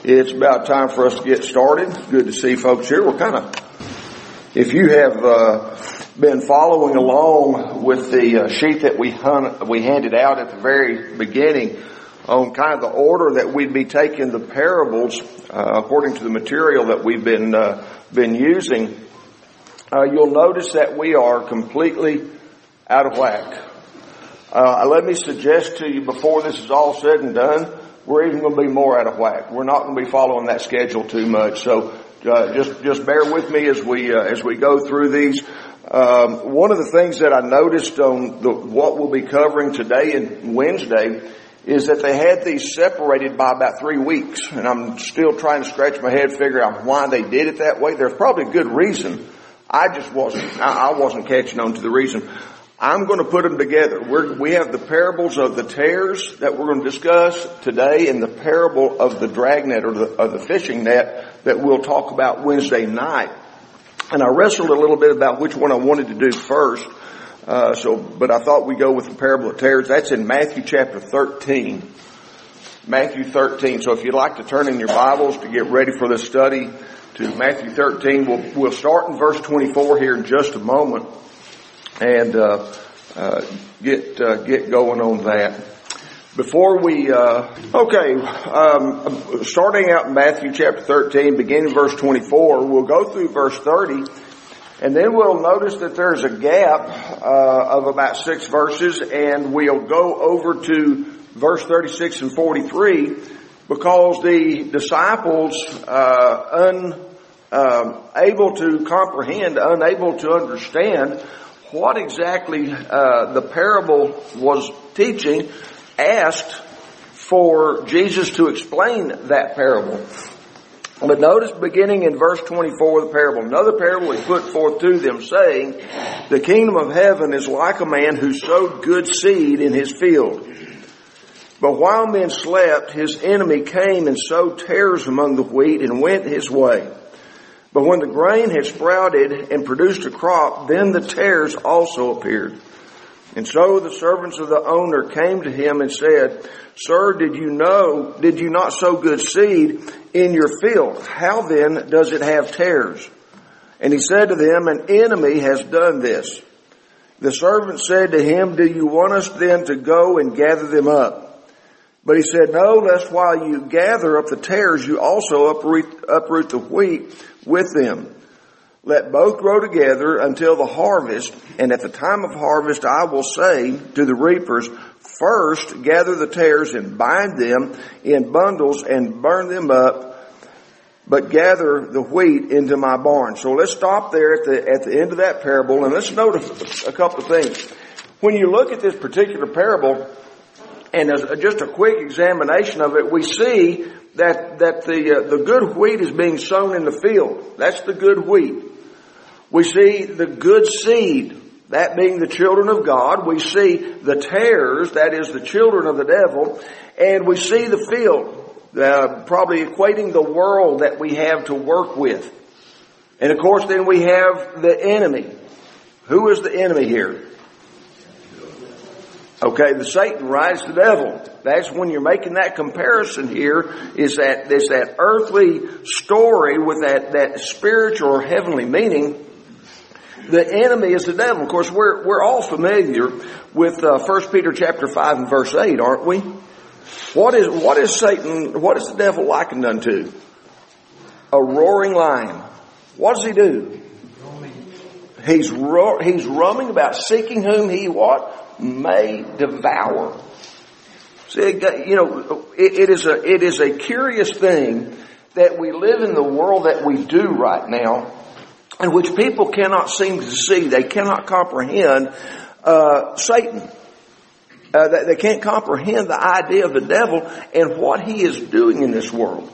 It's about time for us to get started. Good to see folks here. If you have been following along with the sheet that we handed out at the very beginning on kind of the order that we'd be taking the parables according to the material that we've been using, you'll notice that we are completely out of whack. Let me suggest to you before this is all said and done, we're even going to be more out of whack. We're not going to be following that schedule too much. So just bear with me as we go through these. One of the things that I noticed on what we'll be covering today and Wednesday is that they had these separated by about 3 weeks, and I'm still trying to scratch my head, figure out why they did it that way. There's probably a good reason. I wasn't catching on to the reason. I'm going to put them together. We have the parables of the tares that we're going to discuss today and the parable of the dragnet or the fishing net that we'll talk about Wednesday night. And I wrestled a little bit about which one I wanted to do first. But I thought we'd go with the parable of tares. That's in Matthew chapter 13. Matthew 13. So if you'd like to turn in your Bibles to get ready for this study to Matthew 13, we'll start in verse 24 here in just a moment. And get going on that. Before we starting out in Matthew chapter 13, beginning verse 24, we'll go through verse 30, and then we'll notice that there's a gap of about 6 verses, and we'll go over to verse 36 and 43 because the disciples unable to comprehend, unable to understand what exactly the parable was teaching, asked for Jesus to explain that parable. But notice beginning in verse 24 of the parable, another parable he put forth to them, saying, the kingdom of heaven is like a man who sowed good seed in his field. But while men slept, his enemy came and sowed tares among the wheat and went his way. But when the grain had sprouted and produced a crop, then the tares also appeared. And so the servants of the owner came to him and said, Sir, did you not sow good seed in your field? How then does it have tares? And he said to them, an enemy has done this. The servant said to him, do you want us then to go and gather them up? But he said, no, lest while you gather up the tares, you also uproot the wheat with them. Let both grow together until the harvest, and at the time of harvest I will say to the reapers, first gather the tares and bind them in bundles and burn them up, but gather the wheat into my barn. So let's stop there at the end of that parable, and let's notice a couple of things. When you look at this particular parable, and as just a quick examination of it, we see that the good wheat is being sown in the field. That's the good wheat. We see the good seed, that being the children of God. We see the tares, that is the children of the devil. And we see the field, probably equating the world that we have to work with. And of course then we have the enemy. Who is the enemy here? Okay, the Satan, right? It's the devil. That's when you're making that comparison here, is that earthly story with that spiritual or heavenly meaning. The enemy is the devil. Of course, we're all familiar with 1 Peter chapter 5 and verse 8, aren't we? What is Satan, what is the devil likened unto? A roaring lion. What does he do? He's roaming about, seeking whom he what? May devour. See, it is a curious thing that we live in the world that we do right now, in which people cannot seem to see. They cannot comprehend Satan. They can't comprehend the idea of the devil and what he is doing in this world.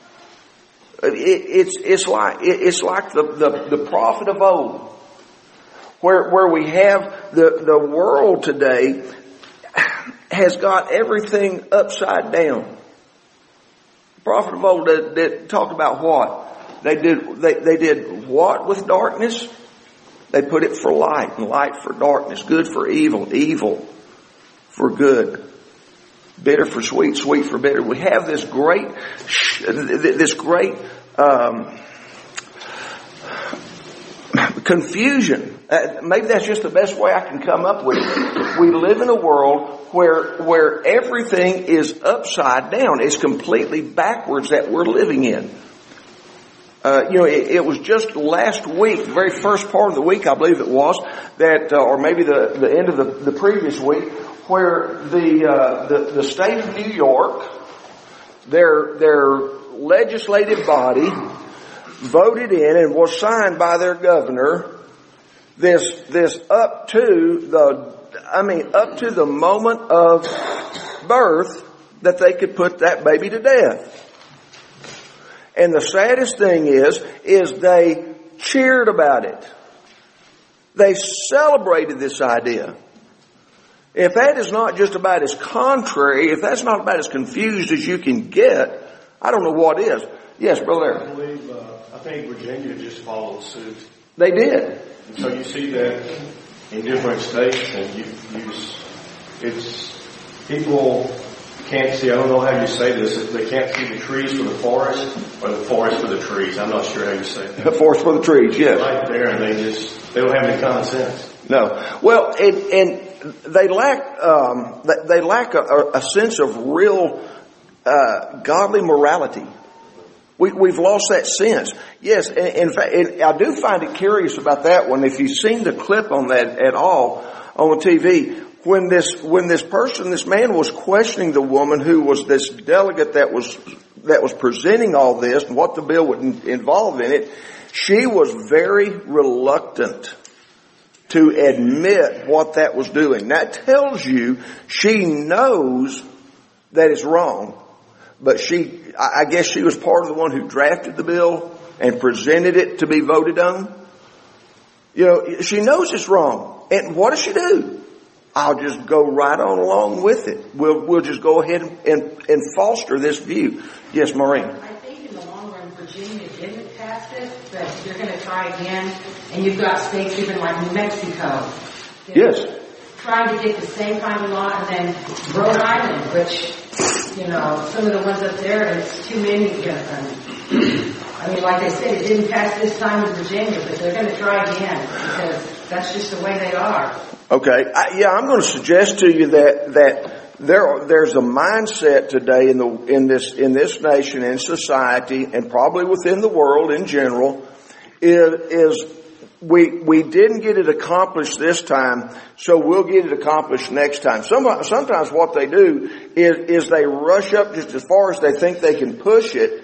It's like the prophet of old. Where we have the world today has got everything upside down. The prophet of old did talk about what? They did what with darkness? They put it for light, and light for darkness, good for evil, evil for good, bitter for sweet, sweet for bitter. We have this great confusion. Maybe that's just the best way I can come up with it. We live in a world where everything is upside down. It's completely backwards that we're living in. It was just last week, the very first part of the week, I believe it was, that, or maybe the end of the previous week, where the state of New York, their legislative body voted in and was signed by their governor this up to the moment of birth that they could put that baby to death. And the saddest thing is they cheered about it. They celebrated this idea. If that is not just about as contrary, if that's not about as confused as you can get, I don't know what is. Yes, Brother Larry. I think Virginia just followed suit. They did. And so you see that in different states, and it's people can't see. I don't know how you say this. They can't see the trees for the forest, or the forest for the trees. I'm not sure how you say that. The forest for the trees, yes. Right there, and they don't have any common sense. No. Well, and they lack a sense of real godly morality. We've lost that sense. Yes, in fact, I do find it curious about that one. If you've seen the clip on that at all on the TV, when this man was questioning the woman who was this delegate that was presenting all this and what the bill would involve in it, she was very reluctant to admit what that was doing. That tells you she knows that it's wrong. But I guess she was part of the one who drafted the bill and presented it to be voted on. She knows it's wrong. And what does she do? I'll just go right on along with it. We'll just go ahead and foster this view. Yes, Maureen. I think in the long run, Virginia didn't pass it, but you're going to try again. And you've got states even like New Mexico. Yes. Trying to get the same kind of law, and then Rhode Island, which, some of the ones up there, it's too many. Like I said, it didn't pass this time in Virginia, but they're going to try again because that's just the way they are. Okay, I'm going to suggest to you that there's a mindset today in this nation and society, and probably within the world in general, is we didn't get it accomplished this time, so we'll get it accomplished next time. Sometimes what they do is they rush up just as far as they think they can push it,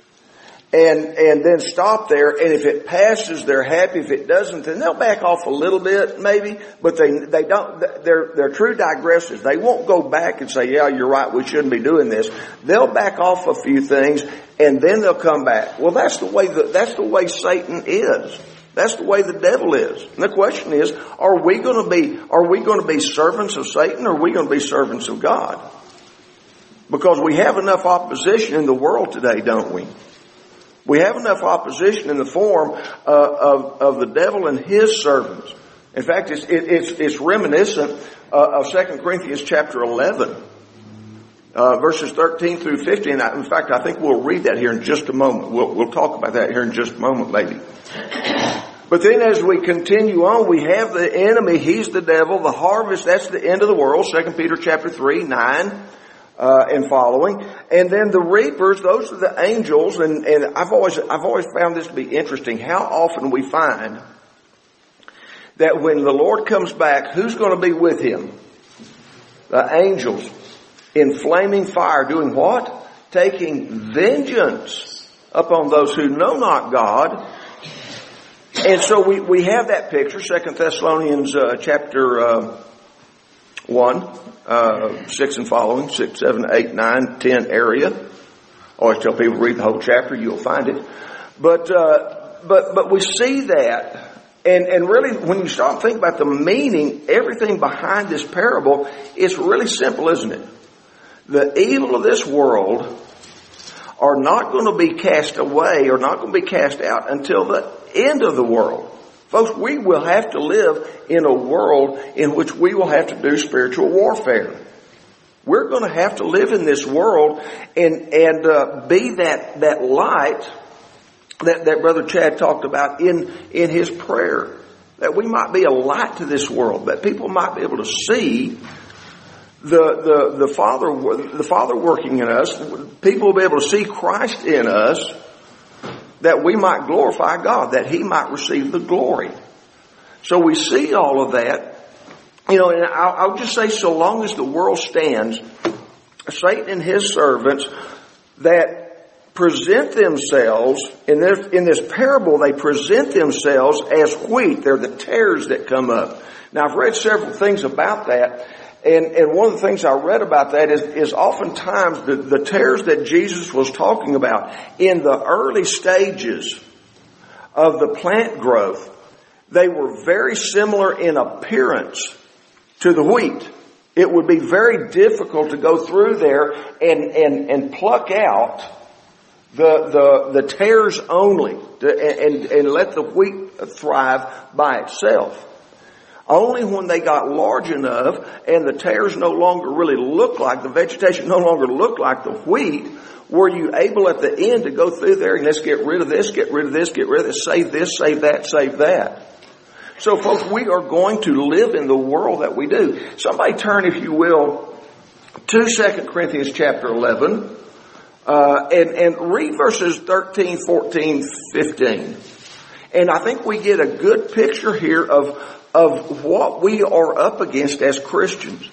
and then stop there. And if it passes, they're happy. If it doesn't, then they'll back off a little bit, maybe. But they don't. They're true digressors. They won't go back and say, "Yeah, you're right. We shouldn't be doing this." They'll back off a few things, and then they'll come back. Well, that's the way Satan is. That's the way the devil is. And the question is, are we going to be servants of Satan, or are we going to be servants of God? Because we have enough opposition in the world today, don't we? We have enough opposition in the form of the devil and his servants. In fact, it's reminiscent of 2 Corinthians chapter 11, verses 13 through 15. In fact, I think we'll read that here in just a moment. We'll talk about that here in just a moment, maybe. But then as we continue on, we have the enemy. He's the devil. The harvest, that's the end of the world. 2 Peter chapter 3, 9. And following. And then the reapers, those are the angels, and I've always found this to be interesting, how often we find that when the Lord comes back, who's going to be with him? The angels in flaming fire, doing what? Taking vengeance upon those who know not God. And so we have that picture, 2 Thessalonians chapter 1. 6 and following, 6, 7, 8, 9, 10 area. I always tell people read the whole chapter, you'll find it. But we see that, and really when you start thinking about the meaning, everything behind this parable, it's really simple, isn't it? The evil of this world are not going to be cast away, or not going to be cast out until the end of the world. Folks, we will have to live in a world in which we will have to do spiritual warfare. We're going to have to live in this world and be that light that Brother Chad talked about in his prayer. That we might be a light to this world. That people might be able to see the Father working in us. People will be able to see Christ in us. That we might glorify God. That He might receive the glory. So we see all of that. You know, and I'll just say, so long as the world stands, Satan and his servants that present themselves, in this parable, they present themselves as wheat. They're the tares that come up. Now, I've read several things about that, and one of the things I read about that is oftentimes the tares that Jesus was talking about in the early stages of the plant growth, they were very similar in appearance to the wheat. It would be very difficult to go through there and pluck out the tares only and let the wheat thrive by itself. Only when they got large enough and the tares no longer really looked like, the vegetation no longer looked like the wheat, were you able at the end to go through there and let's get rid of this, get rid of this, get rid of this, save this, save that, save that. So folks, we are going to live in the world that we do. Somebody turn, if you will, to 2 Corinthians chapter 11, and read verses 13, 14, 15. And I think we get a good picture here of what we are up against as Christians.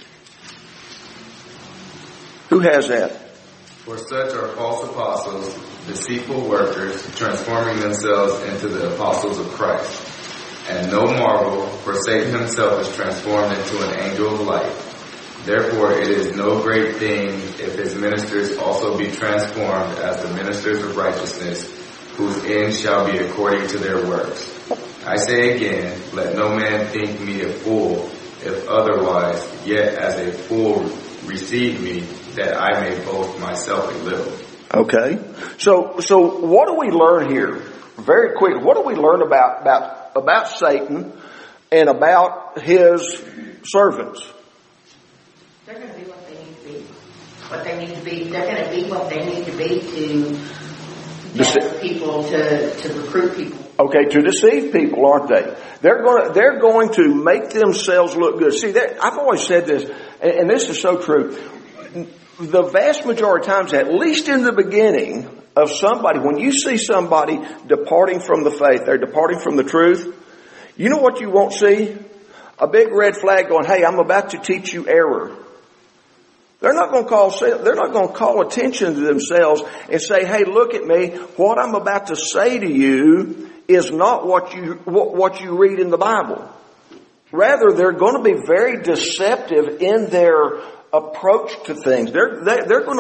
Who has that? For such are false apostles, deceitful workers, transforming themselves into the apostles of Christ. And no marvel, for Satan himself is transformed into an angel of light. Therefore it is no great thing if his ministers also be transformed as the ministers of righteousness, whose end shall be according to their works. I say again, let no man think me a fool, if otherwise, yet as a fool receive me, that I may boast myself a little. Okay. So what do we learn here? Very quickly, what do we learn about Satan and about his servants? They're going to be what they need to be. What they need to be. They're going to be what they need to be to gather people, to recruit people. Okay, to deceive people, aren't they? They're going to make themselves look good. See, I've always said this, and this is so true. The vast majority of times, at least in the beginning of somebody, when you see somebody departing from the faith, they're departing from the truth, you know what you won't see? A big red flag going, hey, I'm about to teach you error. They're not going to call attention to themselves and say, hey, look at me. What I'm about to say to you is not what you read in the Bible. Rather, they're going to be very deceptive in their approach to things. They're going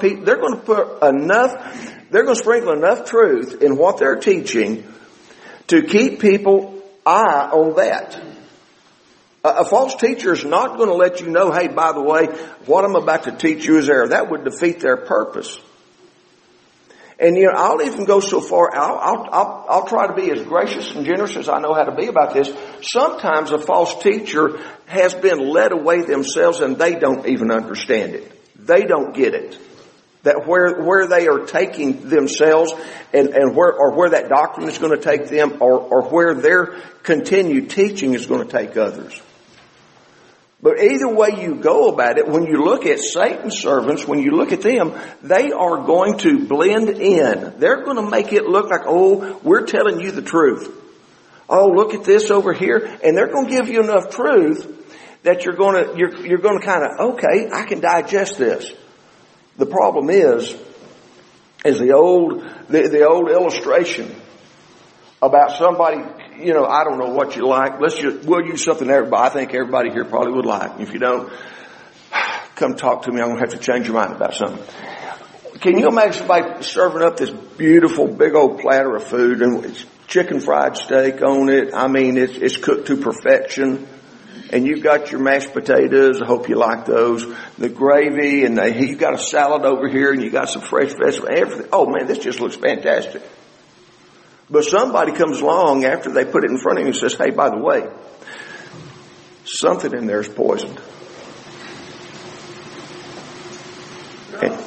to sprinkle enough truth in what they're teaching to keep people eye on that. A false teacher is not going to let you know, hey, by the way, what I'm about to teach you is error. That would defeat their purpose. And I'll even go so far. I'll try to be as gracious and generous as I know how to be about this. Sometimes a false teacher has been led away themselves, and they don't even understand it. They don't get it. That where they are taking themselves, and where that doctrine is going to take them, or where their continued teaching is going to take others. But either way you go about it, when you look at Satan's servants, when you look at them, they are going to blend in. They're going to make it look like, oh, we're telling you the truth. Oh, look at this over here. And they're going to give you enough truth that you're going to kind of, okay, I can digest this. The problem is the old illustration about somebody, I don't know what you like. We'll use something I think everybody here probably would like. If you don't, come talk to me. I'm going to have to change your mind about something. Can you imagine somebody serving up this beautiful big old platter of food, and it's chicken fried steak on it? I mean, it's cooked to perfection. And you've got your mashed potatoes. I hope you like those. The gravy, and you've got a salad over here, and you got some fresh vegetables. Everything. Oh man, this just looks fantastic. But somebody comes along after they put it in front of you and says, hey, by the way, something in there is poisoned.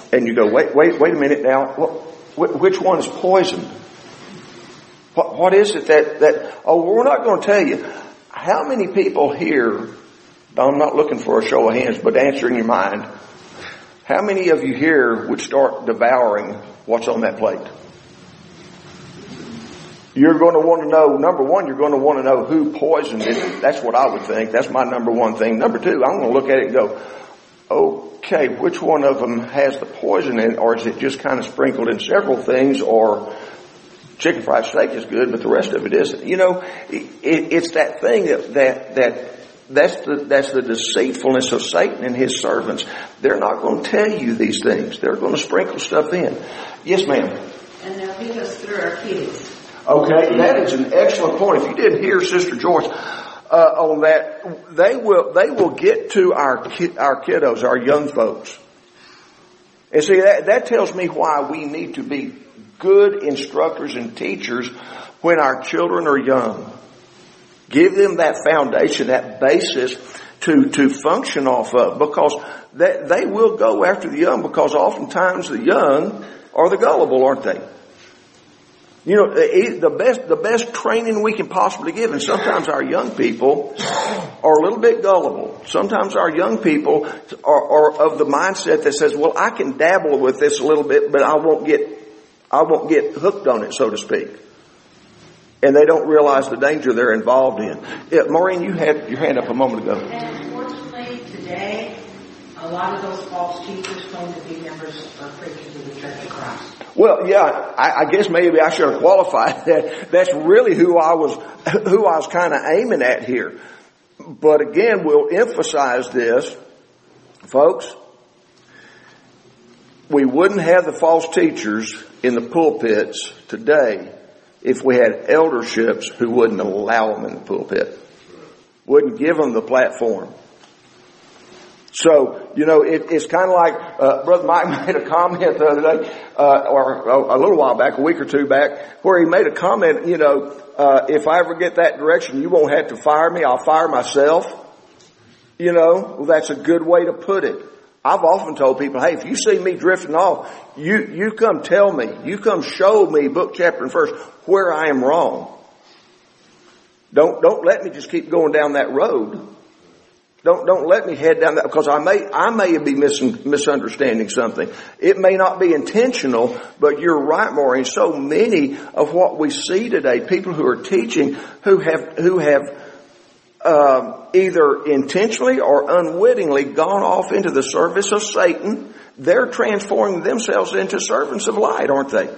And you go, wait a minute now. Which one is poisoned? What is it that, we're not going to tell you. How many people here, I'm not looking for a show of hands, but answer in your mind, how many of you here would start devouring what's on that plate? You're going to want to know, number one, you're going to want to know who poisoned it. That's what I would think. That's my number one thing. Number two, I'm going to look at it and go, okay, which one of them has the poison in it, or is it just kind of sprinkled in several things, or chicken fried steak is good, but the rest of it isn't. You know, it's that thing that's the deceitfulness of Satan and his servants. They're not going to tell you these things. They're going to sprinkle stuff in. Yes, ma'am. And they'll lead us through our kids. Okay, that is an excellent point. If you didn't hear Sister Joyce on that, they will get to our kiddos, our young folks. And see, that tells me why we need to be good instructors and teachers when our children are young. Give them that foundation, that basis to function off of, because they will go after the young, because oftentimes the young are the gullible, aren't they? You know, the best training we can possibly give, and sometimes our young people are a little bit gullible. Sometimes our young people are of the mindset that says, well, I can dabble with this a little bit, but I won't get hooked on it, so to speak. And they don't realize the danger they're involved in. Yeah, Maureen, you had your hand up a moment ago. And unfortunately, today, a lot of those false teachers claim to be members or preachers of the Church of Christ. Well, yeah, I guess maybe I should have qualified that. That's really who I was kind of aiming at here. But again, we'll emphasize this, folks. We wouldn't have the false teachers in the pulpits today if we had elderships who wouldn't allow them in the pulpit, wouldn't give them the platform. So, you know, it's kind of like Brother Mike made a comment the other day, or a little while back, a week or two back, where he made a comment, you know, if I ever get that direction, you won't have to fire me, I'll fire myself. You know, well, that's a good way to put it. I've often told people, hey, if you see me drifting off, you come tell me, you come show me book, chapter, and verse where I am wrong. Don't let me just keep going down that road. Don't let me head down that, because I may be misunderstanding something. It may not be intentional, but you're right, Maureen. So many of what we see today, people who are teaching, who have either intentionally or unwittingly gone off into the service of Satan, they're transforming themselves into servants of light, aren't they?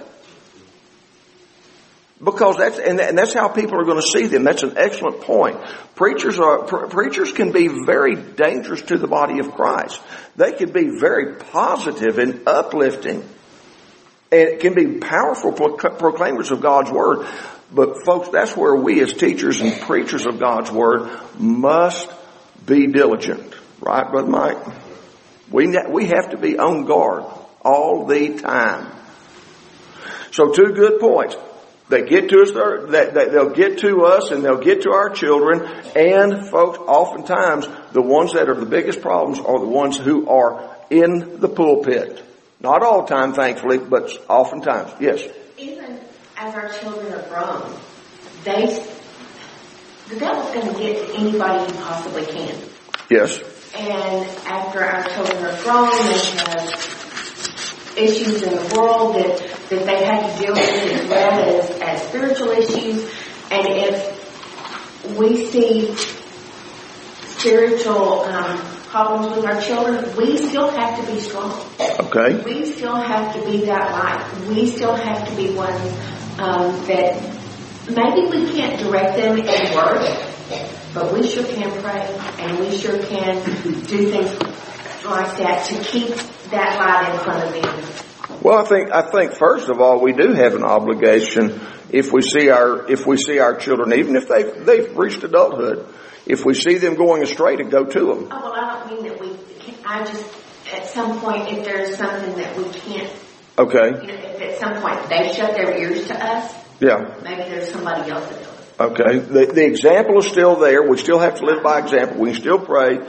Because that's how people are going to see them. That's an excellent point. Preachers can be very dangerous to the body of Christ. They can be very positive and uplifting. And it can be powerful proclaimers of God's Word. But folks, that's where we as teachers and preachers of God's Word must be diligent. Right, Brother Mike? We have to be on guard all the time. So 2 good points. They get to us, they'll get to us, and they'll get to our children. And folks, oftentimes the ones that are the biggest problems are the ones who are in the pulpit. Not all the time, thankfully, but oftentimes. Yes. Even as our children are grown, the devil's going to get to anybody he possibly can. Yes. And after our children are grown, they have issues in the world that they have to deal with as well as spiritual issues. And if we see spiritual problems with our children, we still have to be strong. Okay. We still have to be that light. We still have to be ones that maybe we can't direct them in words, but we sure can pray, and we sure can do things like that to keep that light in front of them. Well, I think first of all, we do have an obligation if we see our children, even if they've reached adulthood, if we see them going astray, to go to them. Oh, well, I don't mean that I just, at some point, if there's something that we can't, okay. You know, if at some point they shut their ears to us, yeah, maybe there's somebody else that does. Okay. The example is still there. We still have to live by example. We can still pray.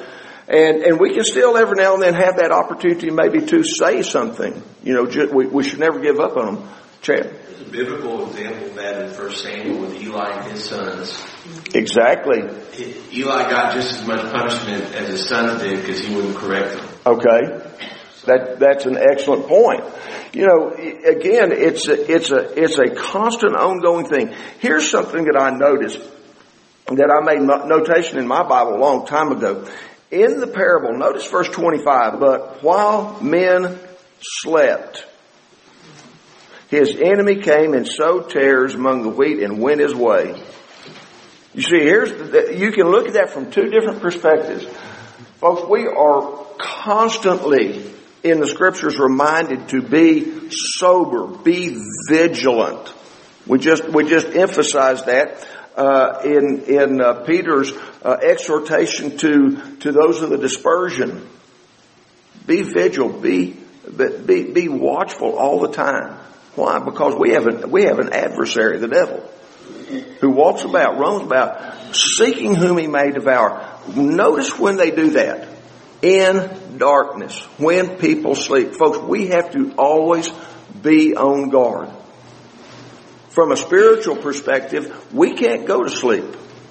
And we can still every now and then have that opportunity maybe to say something. We should never give up on them. Chad? There's a biblical example of that in 1 Samuel with Eli and his sons. Exactly. Eli got just as much punishment as his sons did because he wouldn't correct them. Okay. That's an excellent point. Again, it's a constant ongoing thing. Here's something that I noticed that I made notation in my Bible a long time ago. In the parable, notice verse 25, but while men slept, his enemy came and sowed tares among the wheat and went his way. You see, you can look at that from two different perspectives. Folks, we are constantly in the scriptures reminded to be sober, be vigilant. We just emphasized that in Peter's exhortation to those of the dispersion. Be vigilant, be watchful all the time. Why? Because we have an adversary, the devil, who walks about, roams about, seeking whom he may devour. Notice when they do that. In darkness, when people sleep. Folks, we have to always be on guard. From a spiritual perspective, we can't go to sleep.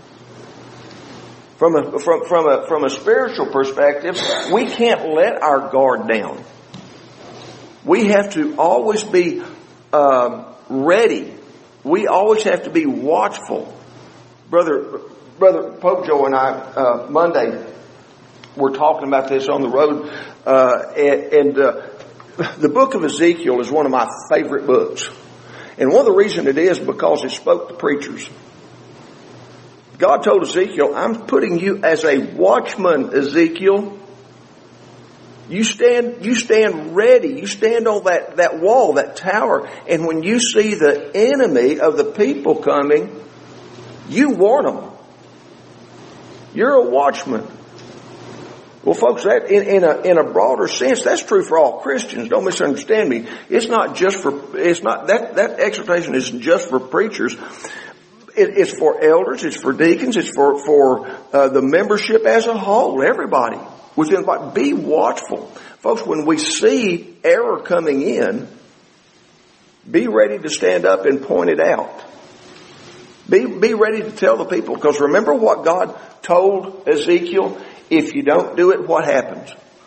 From a spiritual perspective, we can't let our guard down. We have to always be ready. We always have to be watchful. Brother Pope Joe and I Monday were talking about this on the road, and the book of Ezekiel is one of my favorite books. And one of the reasons it is because it spoke to preachers. God told Ezekiel, I'm putting you as a watchman, Ezekiel. You stand ready. You stand on that wall, that tower. And when you see the enemy of the people coming, you warn them. You're a watchman. Well, folks, that in a broader sense, that's true for all Christians. Don't misunderstand me. It's not that exhortation isn't just for preachers. It's for elders. It's for deacons. It's for the membership as a whole. Everybody within. Be watchful, folks. When we see error coming in, be ready to stand up and point it out. Be ready to tell the people, because remember what God told Ezekiel. If you don't do it, what happens?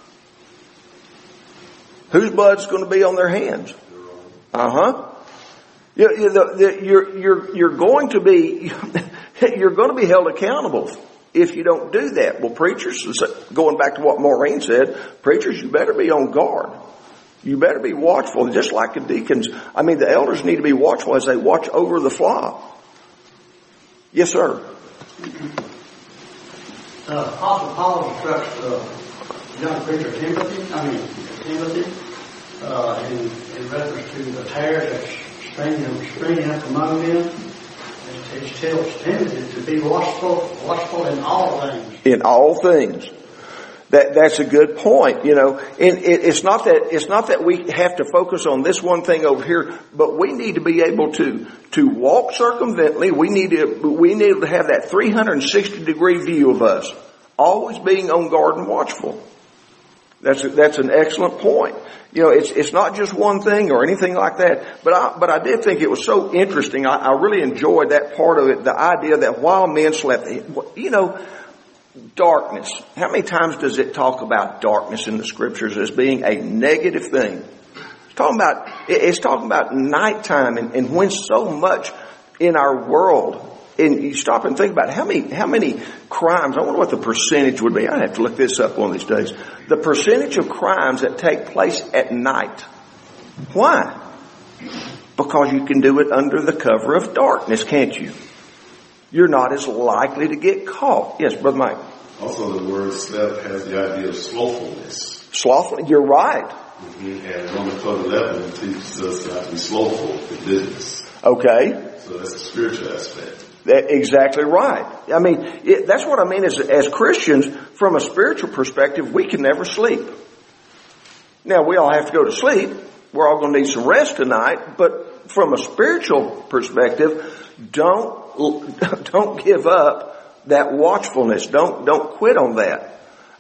Whose blood's going to be on their hands? You're going to be held accountable if you don't do that. Well, preachers, going back to what Maureen said, preachers, you better be on guard. You better be watchful, just like the deacons. The elders need to be watchful as they watch over the flock. Yes, sir. Apostle Paul instructs young preacher Timothy, in reference to the tares that's springing up among them. It tells Timothy to be watchful in all things. In all things. That's a good point, And it's not that we have to focus on this one thing over here, but we need to be able to walk circumvently. We need to have that 360-degree view of us, always being on guard and watchful. That's an excellent point. It's not just one thing or anything like that, but I did think it was so interesting. I really enjoyed that part of it, the idea that while men slept, darkness. How many times does it talk about darkness in the scriptures as being a negative thing? It's talking about nighttime and when so much in our world. And you stop and think about how many crimes. I wonder what the percentage would be. I'd have to look this up one of these days. The percentage of crimes that take place at night. Why? Because you can do it under the cover of darkness, can't you? You're not as likely to get caught. Yes, Brother Mike. Also, the word slept has the idea of slothfulness. Slothful, you're right. Mm-hmm. And Romans 12:11 teaches us not to be slothful in business. Okay. So that's a spiritual aspect. Exactly right. That's what I mean as Christians, from a spiritual perspective, we can never sleep. Now, we all have to go to sleep. We're all going to need some rest tonight. But from a spiritual perspective, don't give up that watchfulness. Don't quit on that.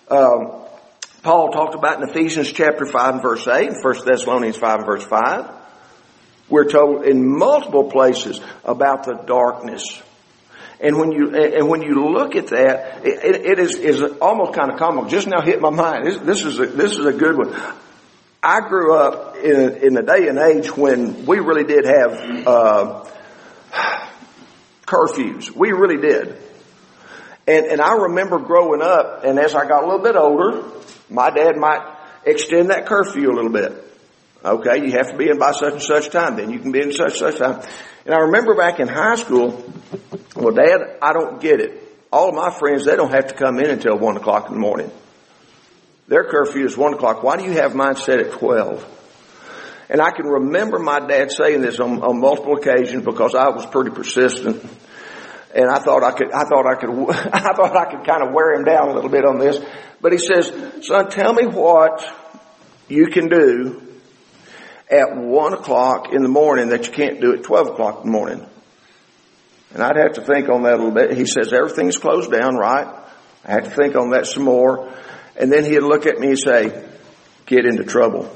Paul talked about in Ephesians chapter 5 and verse 8, and 1 Thessalonians 5 and verse 5. We're told in multiple places about the darkness. And when you look at that, it is almost kind of comical. Just now hit my mind. This is a good one. I grew up in the day and age when we really did have curfews. We really did. And I remember growing up, and as I got a little bit older, my dad might extend that curfew a little bit. Okay, you have to be in by such and such time, then you can be in such and such time. And I remember back in high school, well, Dad, I don't get it. All of my friends, they don't have to come in until 1 o'clock in the morning. Their curfew is 1 o'clock. Why do you have mine set at 12? And I can remember my dad saying this on multiple occasions because I was pretty persistent. And I thought I could kind of wear him down a little bit on this. But he says, son, tell me what you can do at 1 o'clock in the morning that you can't do at 12 o'clock in the morning. And I'd have to think on that a little bit. He says, everything's closed down, right? I had to think on that some more. And then he'd look at me and say, get into trouble.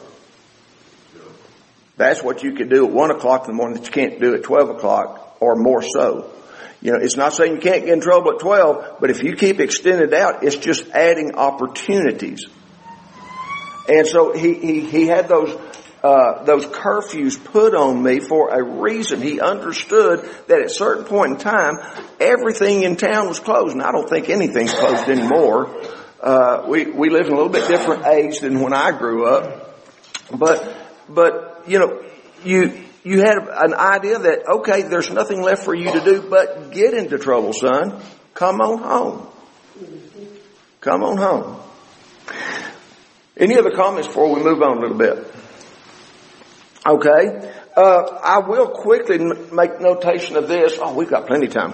That's what you can do at 1 o'clock in the morning that you can't do at 12 o'clock or more so. You know, it's not saying you can't get in trouble at 12, but if you keep extending it out, it's just adding opportunities. And so he had those curfews put on me for a reason. He understood that at a certain point in time, everything in town was closed. And I don't think anything's closed anymore. We live in a little bit different age than when I grew up. But, you know, you had an idea that, okay, there's nothing left for you to do but get into trouble, son. Come on home. Come on home. Any other comments before we move on a little bit? Okay. I will quickly make notation of this. Oh, we've got plenty of time.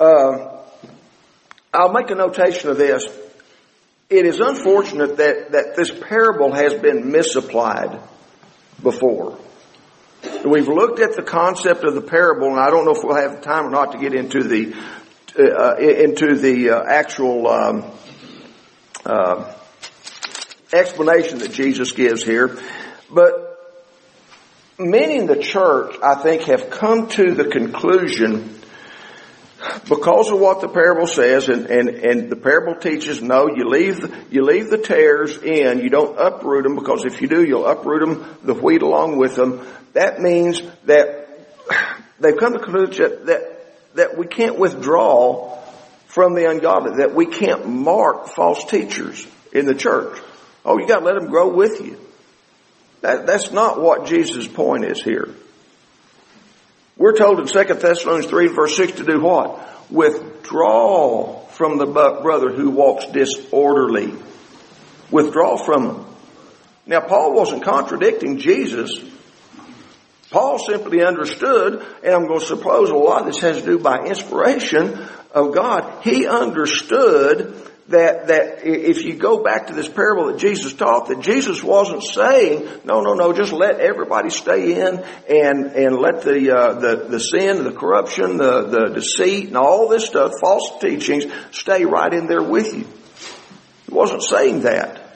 I'll make a notation of this. It is unfortunate that this parable has been misapplied before. We've looked at the concept of the parable, and I don't know if we'll have time or not to get into the actual explanation that Jesus gives here. But many in the church, I think, have come to the conclusion, because of what the parable says, and the parable teaches, no, you leave the tares in, you don't uproot them, because if you do, you'll uproot them, the wheat along with them. That means that they've come to the conclusion that we can't withdraw from the ungodly, that we can't mark false teachers in the church. Oh, you got to let them grow with you. That's not what Jesus' point is here. We're told in 2 Thessalonians 3 verse 6 to do what? Withdraw from the brother who walks disorderly. Withdraw from him. Now, Paul wasn't contradicting Jesus. Paul simply understood, and I'm going to suppose a lot of this has to do by inspiration of God. He understood that if you go back to this parable that Jesus taught, that Jesus wasn't saying, no, just let everybody stay in and let the sin, the corruption, the deceit, and all this stuff, false teachings, stay right in there with you. He wasn't saying that.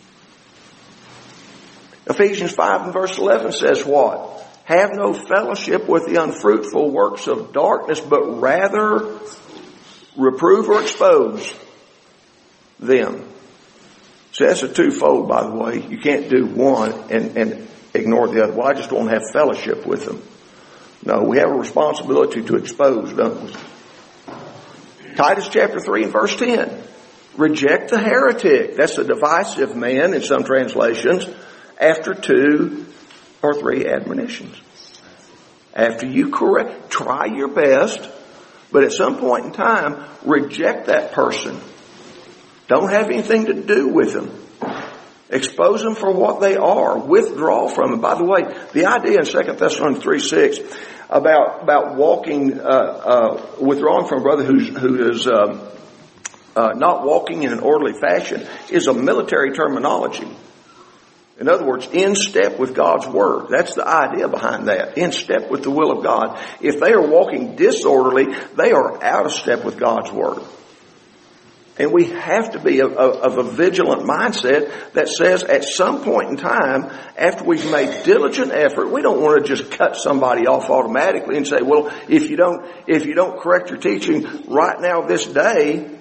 Ephesians 5 and verse 11 says what? Have no fellowship with the unfruitful works of darkness, but rather reprove or expose them. So that's a twofold, by the way. You can't do one and ignore the other. Well, I just won't have fellowship with them. No, we have a responsibility to expose, don't we? Titus chapter 3 and verse 10. Reject the heretic. That's a divisive man in some translations. After 2 or 3 admonitions. After you correct, try your best, but at some point in time, reject that person. Don't have anything to do with them. Expose them for what they are. Withdraw from them. By the way, the idea in 2 Thessalonians 3:6 about walking, withdrawing from a brother who is not walking in an orderly fashion is a military terminology. In other words, in step with God's Word. That's the idea behind that. In step with the will of God. If they are walking disorderly, they are out of step with God's Word. And we have to be of a vigilant mindset that says at some point in time, after we've made diligent effort, we don't want to just cut somebody off automatically and say, well, if you don't correct your teaching right now this day,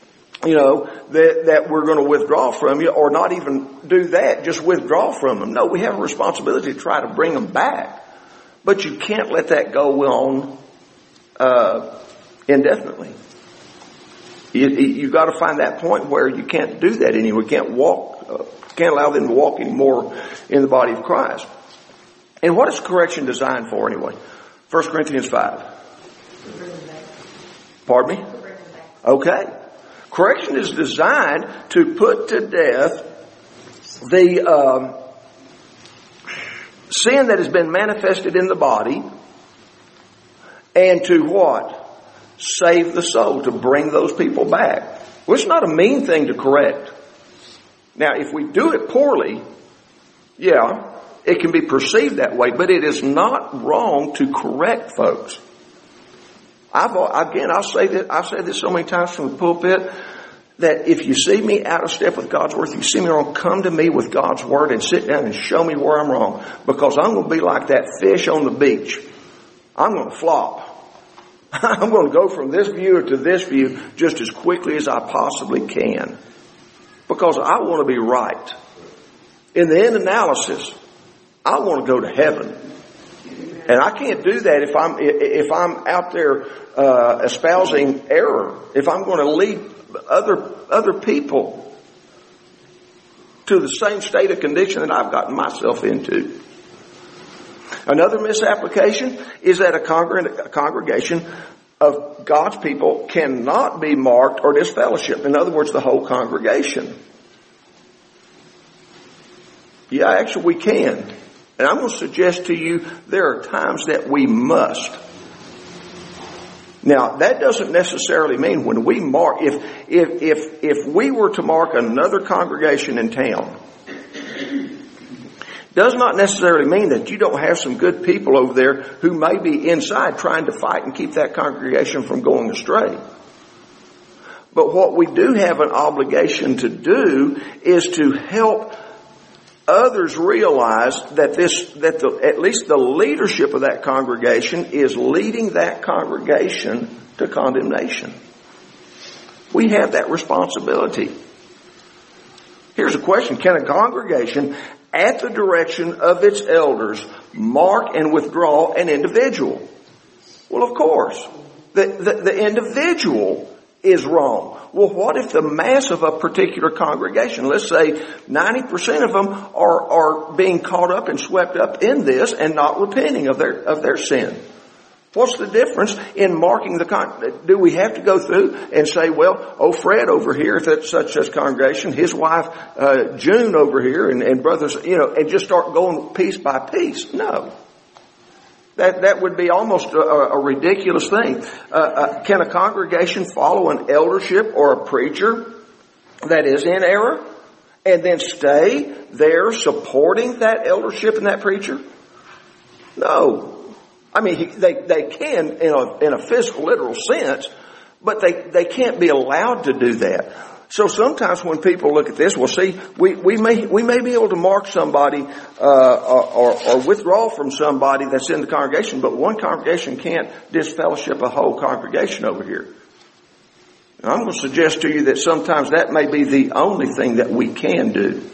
that we're going to withdraw from you, or not even do that, just withdraw from them. No, we have a responsibility to try to bring them back. But you can't let that go on indefinitely. You've got to find that point where you can't do that anymore. You can't allow them to walk anymore in the body of Christ. And what is correction designed for anyway? 1 Corinthians 5. Pardon me? Okay. Correction is designed to put to death the sin that has been manifested in the body, and to what? Save the soul, to bring those people back. Well, it's not a mean thing to correct. Now, if we do it poorly, it can be perceived that way, but it is not wrong to correct folks. I've said this so many times from the pulpit, that if you see me out of step with God's word, if you see me wrong, come to me with God's word and sit down and show me where I'm wrong. Because I'm going to be like that fish on the beach. I'm going to flop. I'm going to go from this view to this view just as quickly as I possibly can. Because I want to be right. In the end analysis, I want to go to heaven. And I can't do that if I'm out there espousing error. If I'm going to lead other people to the same state of condition that I've gotten myself into. Another misapplication is that a congregation of God's people cannot be marked or disfellowshipped. In other words, the whole congregation. Yeah, actually we can. And I'm going to suggest to you there are times that we must. Now, that doesn't necessarily mean when we mark, if we were to mark another congregation in town, does not necessarily mean that you don't have some good people over there who may be inside trying to fight and keep that congregation from going astray. But what we do have an obligation to do is to help others realize that at least the leadership of that congregation is leading that congregation to condemnation. We have that responsibility. Here's a question. Can a congregation, at the direction of its elders, mark and withdraw an individual? Well, of course. The individual is wrong. Well, what if the mass of a particular congregation, let's say 90% of them are being caught up and swept up in this and not repenting of their sin? What's the difference in marking do we have to go through and say, well, Fred over here, if that's such congregation, his wife, June over here, and brothers, and just start going piece by piece? No. That would be almost a ridiculous thing. Can a congregation follow an eldership or a preacher that is in error and then stay there supporting that eldership and that preacher? No. I mean, they can in a physical, literal sense, but they can't be allowed to do that. So sometimes when people look at this, we may be able to mark somebody or withdraw from somebody that's in the congregation, but one congregation can't disfellowship a whole congregation over here. And I'm going to suggest to you that sometimes that may be the only thing that we can do,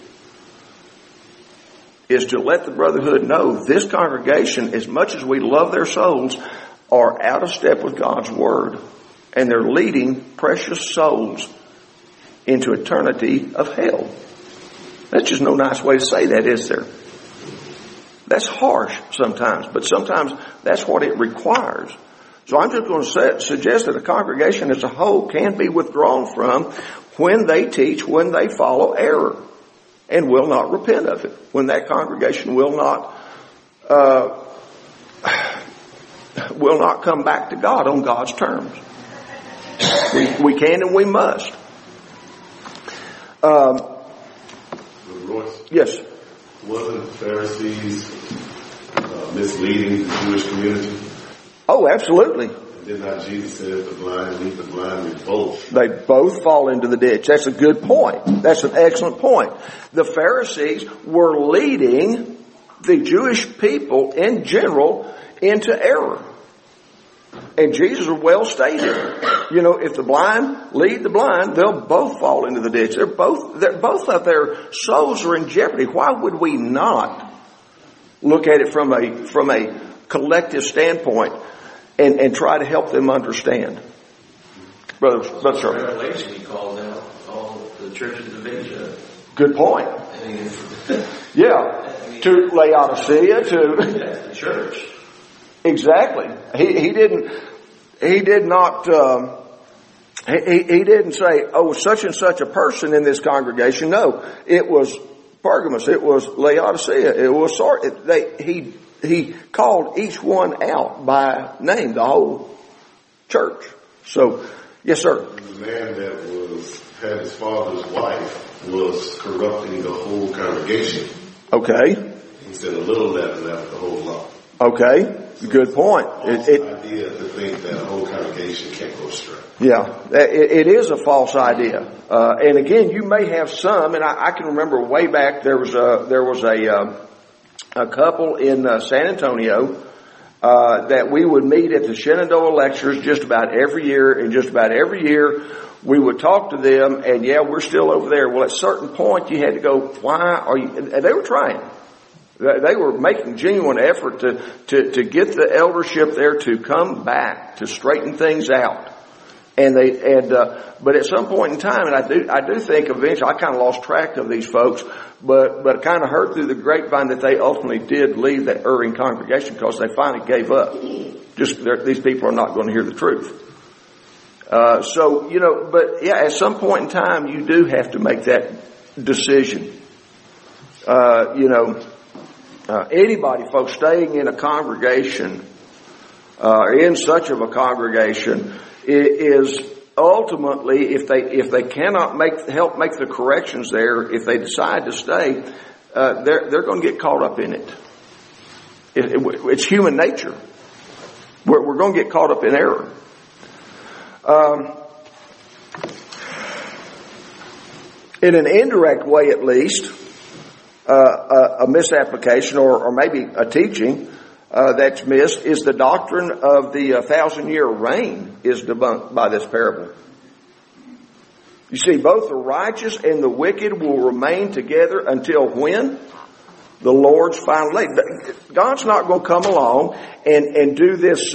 is to let the brotherhood know this congregation, as much as we love their souls, are out of step with God's word, and they're leading precious souls into eternity of hell. That's just no nice way to say that, is there? That's harsh sometimes, but sometimes that's what it requires. So I'm just going to suggest that a congregation as a whole can be withdrawn from when they teach, when they follow error, and will not repent of it. When that congregation will not come back to God on God's terms. We can and we must. Royce? Yes. Wasn't the Pharisees misleading the Jewish community? Oh, absolutely. Did not Jesus say the blind lead the blind? They both fall into the ditch. That's a good point. That's an excellent point. The Pharisees were leading the Jewish people in general into error. And Jesus was well stated. You know, if the blind lead the blind, they'll both fall into the ditch. They're both of their souls are in jeopardy. Why would we not look at it from a collective standpoint and try to help them understand? Brother Sir. Revelation, he calls out all the churches of Asia. Good point. Yeah. To Laodicea, to the church. Exactly. He didn't say, oh, such and such a person in this congregation. No, it was Pergamos. It was Laodicea. It was Sardis. He called each one out by name, the whole church. So, yes, sir. The man that had his father's wife was corrupting the whole congregation. Okay. He said a little leaven left the whole lump. Okay. Good point. False idea to think that a whole congregation can't go astray. Yeah, it is a false idea. And again, you may have some, and I can remember way back there was a couple in San Antonio that we would meet at the Shenandoah lectures just about every year, and just about every year we would talk to them, and yeah, we're still over there. Well, at a certain point you had to go, why are you, and they were trying. They were making genuine effort to get the eldership there to come back, to straighten things out. But at some point in time, and I do think eventually, I kind of lost track of these folks, but kind of heard through the grapevine that they ultimately did leave that erring congregation because they finally gave up. These people are not going to hear the truth. But yeah, at some point in time, you do have to make that decision. Anybody, folks, staying in a congregation, in such of a congregation, is ultimately, if they cannot help make the corrections there, if they decide to stay, they're going to get caught up in it. It's human nature. We're going to get caught up in error. In an indirect way, at least, a misapplication or maybe a teaching that's missed is the doctrine of the 1,000-year reign is debunked by this parable. You see, both the righteous and the wicked will remain together until when? The Lord's final day. God's not going to come along and do this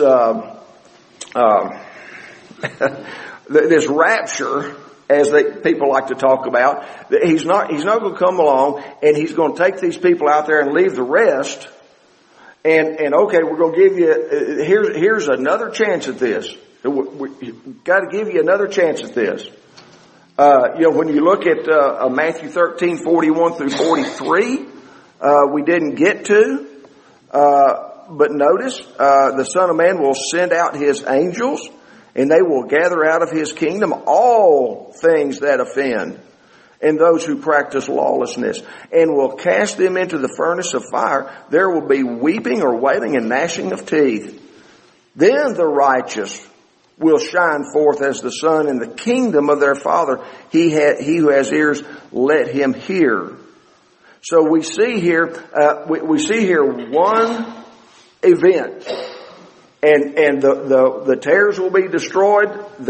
this rapture, as people like to talk about. He's not going to come along and he's going to take these people out there and leave the rest. And okay, we're going to give you, here's another chance at this. We've got to give you another chance at this. When you look at Matthew 13:41 through 43, we didn't get to, but notice, the Son of Man will send out his angels, and they will gather out of his kingdom all things that offend, and those who practice lawlessness, and will cast them into the furnace of fire. There will be weeping or wailing and gnashing of teeth. Then the righteous will shine forth as the sun in the kingdom of their Father. He who has ears, let him hear. So we see here one event, and the tares will be destroyed.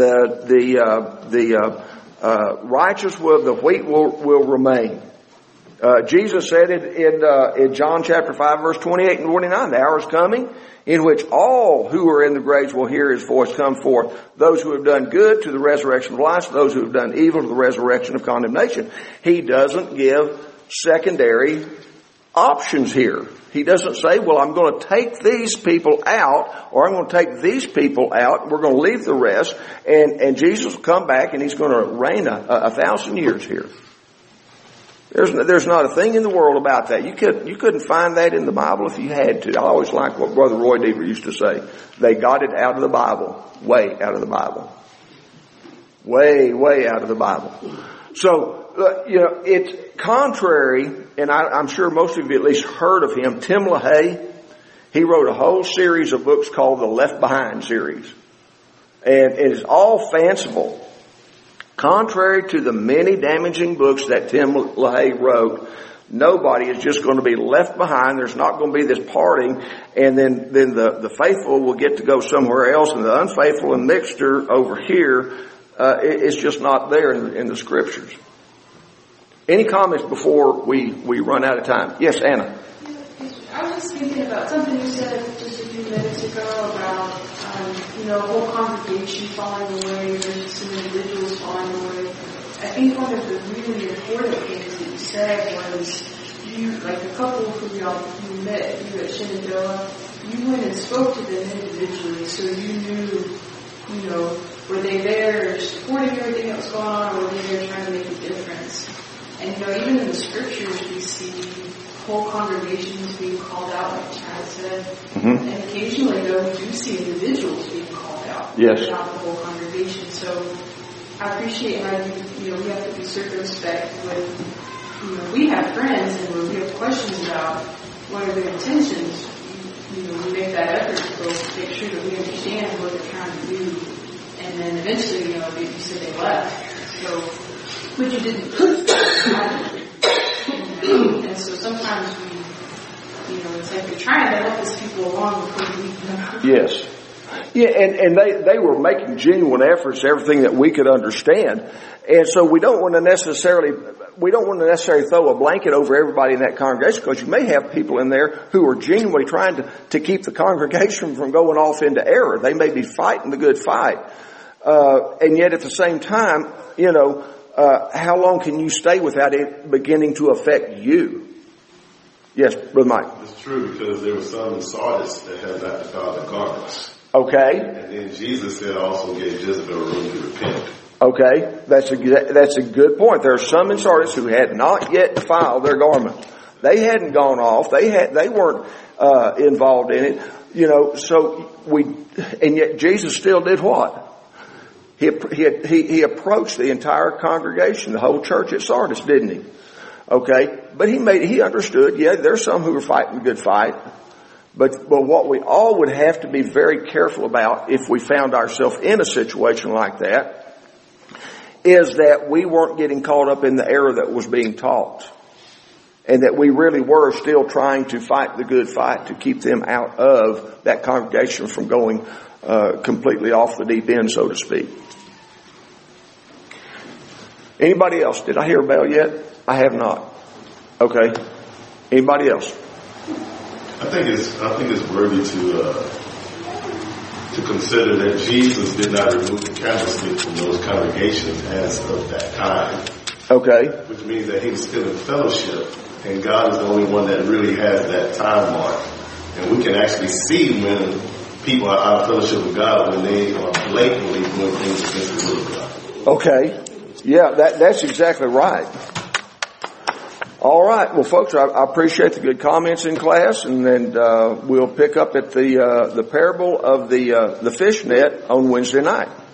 The righteous the wheat will remain. Jesus said it in John chapter 5 verse 28 and 29, the hour is coming in which all who are in the graves will hear his voice come forth. Those who have done good to the resurrection of life, those who have done evil to the resurrection of condemnation. He doesn't give secondary options here. He doesn't say, well, I'm going to take these people out, or I'm going to take these people out, we're going to leave the rest, and Jesus will come back and he's going to reign 1,000 years here. There's not a thing in the world about that. You couldn't find that in the Bible if you had to. I always liked what Brother Roy Deaver used to say. They got it out of the Bible. Way out of the Bible. Way, way out of the Bible. So, it's contrary, and I'm sure most of you at least heard of him, Tim LaHaye. He wrote a whole series of books called the Left Behind series. And it is all fanciful. Contrary to the many damaging books that Tim LaHaye wrote, nobody is just going to be left behind. There's not going to be this parting, and then the faithful will get to go somewhere else, and the unfaithful and mixture over here, it's just not there in the scriptures. Any comments before we run out of time? Yes, Anna. I was just thinking about something you said just a few minutes ago about, whole congregation falling away versus some individuals falling away. I think one of the really important things that you said was you, like a couple who met you at Shenandoah, you went and spoke to them individually, so you knew, were they there supporting everything that was going on, or were they there trying to make a difference? And, even in the scriptures we see whole congregations being called out, like Chad said. Mm-hmm. And occasionally, though, we do see individuals being called out. Yes. Not the whole congregation. So I appreciate how we have to be circumspect with, we have friends and when we have questions about what are their intentions, we make that effort to go make sure that we understand what they're trying to do. And then eventually, you said they left. So, which you didn't. And so sometimes it's like we're trying to help these people along before we leave them. Yes. Yeah, and they were making genuine efforts, everything that we could understand. And so we don't want to necessarily throw a blanket over everybody in that congregation, because you may have people in there who are genuinely trying to keep the congregation from going off into error. They may be fighting the good fight. And yet at the same time, how long can you stay without it beginning to affect you? Yes, Brother Mike. It's true, because there were some in Sardis that had not defiled their garments. Okay. And then Jesus said also gave Jezebel room to repent. Okay, that's a good point. There are some in Sardis who had not yet defiled their garment. They hadn't gone off. They weren't involved in it. And yet Jesus still did what? He approached the entire congregation, the whole church at Sardis, didn't he? Okay, but he understood. Yeah, there's some who are fighting a good fight, but what we all would have to be very careful about if we found ourselves in a situation like that is that we weren't getting caught up in the error that was being taught, and that we really were still trying to fight the good fight to keep them out of that congregation from going completely off the deep end, so to speak. Anybody else? Did I hear a bell yet? I have not. Okay. Anybody else? I think it's worthy to consider that Jesus did not remove the candlestick from those congregations as of that time. Okay. Which means that he was still in fellowship, and God is the only one that really has that time mark. And we can actually see when people are out of fellowship with God, when they are blatantly doing things against the will of God. Okay. Yeah, that's exactly right. All right. Well, folks, I appreciate the good comments in class, and then we'll pick up at the parable of the fish net on Wednesday night.